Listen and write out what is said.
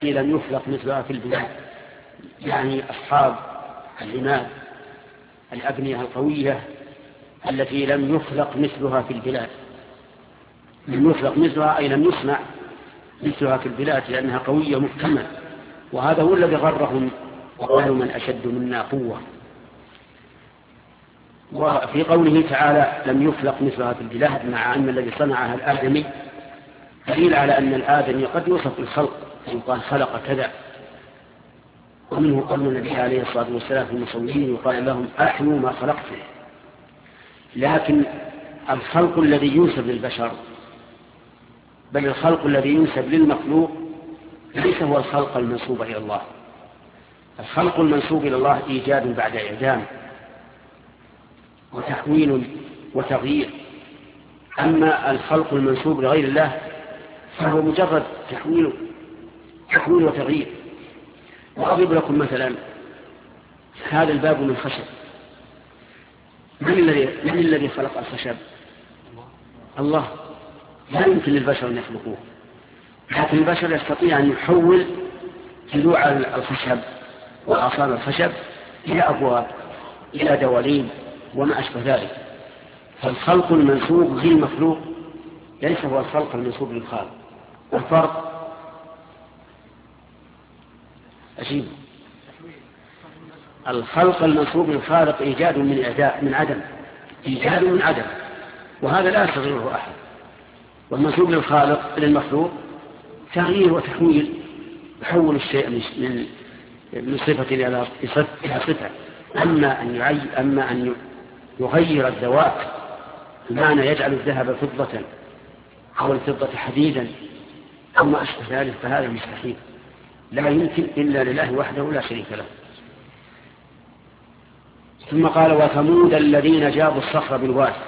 لم يخلق مثلها في البلاد، يعني أصحاب العماد الأبنية القوية التي لم يخلق مثلها في البلاد. لم يخلق مثلها أي لم يصنع مثلها في البلاد، لأنها قوية محكمة، وهذا هو الذي غرهم وقالوا من أشد منا قوة. وفي قوله تعالى لم يخلق مثلها في البلاد، مع أن الذي صنعها الآدمي، دليل على أن الآدمي قد يوصف بالخلق، يقال خلق كذا. ومنه قول النبي عليه الصلاة والسلام في المصورين يقال لهم أحيوا ما خلقتم. لكن الخلق الذي ينسب للبشر، بل الخلق الذي ينسب للمخلوق، ليس هو الخلق المنسوب إلى الله. الخلق المنسوب إلى الله إيجاد بعد إعدام وتحويل وتغيير، أما الخلق المنسوب لغير الله فهو مجرد تحويل وتغيير. وأضرب لكم مثلا، هذا الباب من خشب، من الذي خلق الخشب؟ الله. لا يمكن للبشر أن يخلقوه، لكن البشر يستطيع أن يحول جذوع الخشب وآثار الخشب إلى أبواب، إلى دواليب وما أشبه ذلك. فالخلق المنسوب للمخلوق ليس هو الخلق المنسوب للخالق. الفرق أجيب. الخلق المنسوب للخالق إيجاد من عدم، إيجاد من عدم، وهذا لا يستطيعه أحد. والمنسوب للخالق للمخلوق تغيير وتحويل، يحول الشيء من صفة إلى صفة. أما أن يغير الذوات، بمعنى يجعل الذهب فضة أو الفضة حديدا أو ما أشبه ذلك، فهذا مستحيل، لا يمكن إلا لله وحده لا شريك له. ثم قال وثمود الذين جابوا الصخر بالواد.